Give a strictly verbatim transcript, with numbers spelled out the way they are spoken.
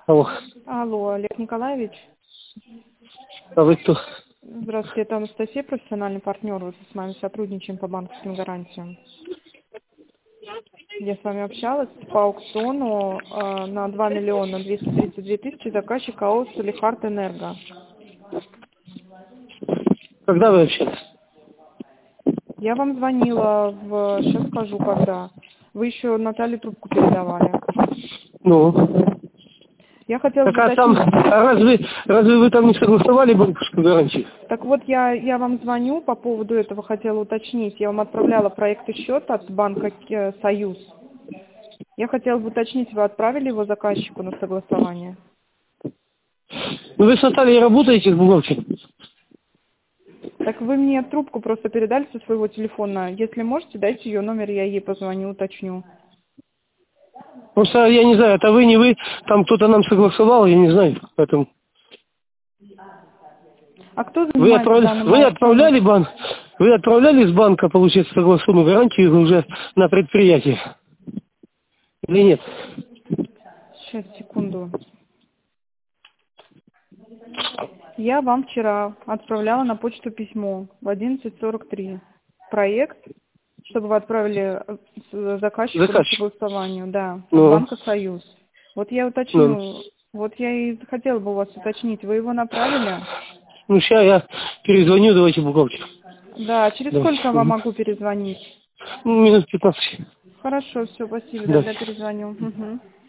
Алло. Алло, Олег Николаевич. А вы кто? Здравствуйте, это Анастасия, профессиональный партнер. Вот с вами сотрудничаем по банковским гарантиям. Я с вами общалась по аукциону э, на два миллиона двести тридцать две тысячи заказчик АО «Салихард Энерго». Когда вы общались? Я вам звонила, в... сейчас скажу, когда. Вы еще Наталье трубку передавали. Ну. Я хотела Так бы а там, уточнить. а разве, разве вы там не согласовали банковскую гарантию? Так вот, я, я вам звоню по поводу этого, хотела уточнить. Я вам отправляла проект счета от банка э, «Союз». Я хотела бы уточнить, вы отправили его заказчику на согласование? Ну вы с Натальей работаете с бухгалтером? Так вы мне трубку просто передали со своего телефона. Если можете, дайте ее номер, я ей позвоню, уточню. Просто я не знаю, это вы, не вы, там кто-то нам согласовал, я не знаю, поэтому. А кто Вы занимается отправляли, данным вы аукционом? отправляли банк, вы отправляли из банка, получается, согласованную гарантию уже на предприятие? Или нет? Сейчас, секунду. Я вам вчера отправляла на почту письмо в одиннадцать сорок три. Проект, чтобы вы отправили э, заказчику на Заказчик. согласованию, да, от Ну, банка «Союз». Вот я ну. уточню, вот я и хотела бы у вас уточнить, вы его направили? Ну, сейчас я перезвоню, давайте бухгалтеру. Да, через Давайте. сколько я вам Угу. могу перезвонить? Ну, минут пятнадцать. Хорошо, все, спасибо, Да. тогда перезвоню. Угу.